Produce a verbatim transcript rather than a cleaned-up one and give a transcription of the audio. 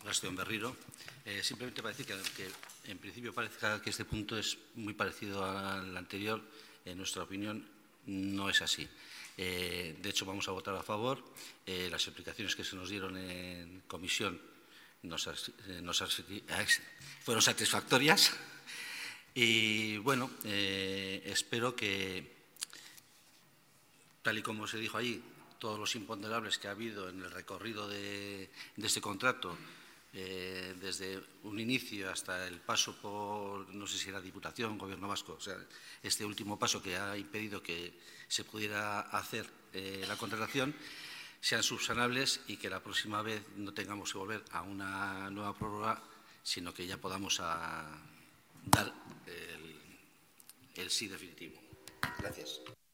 Gastón Berriro. Eh, simplemente para decir que, que en principio parece que este punto es muy parecido al anterior. En nuestra opinión no es así. Eh, de hecho, vamos a votar a favor. Eh, las explicaciones que se nos dieron en comisión nos, eh, nos fueron satisfactorias. Y bueno, eh, espero que, tal y como se dijo allí, todos los imponderables que ha habido en el recorrido de, de este contrato, eh, desde un inicio hasta el paso por, no sé si era Diputación, Gobierno Vasco, o sea, este último paso que ha impedido que se pudiera hacer eh, la contratación, sean subsanables y que la próxima vez no tengamos que volver a una nueva prórroga, sino que ya podamos a dar el, el sí definitivo. Gracias.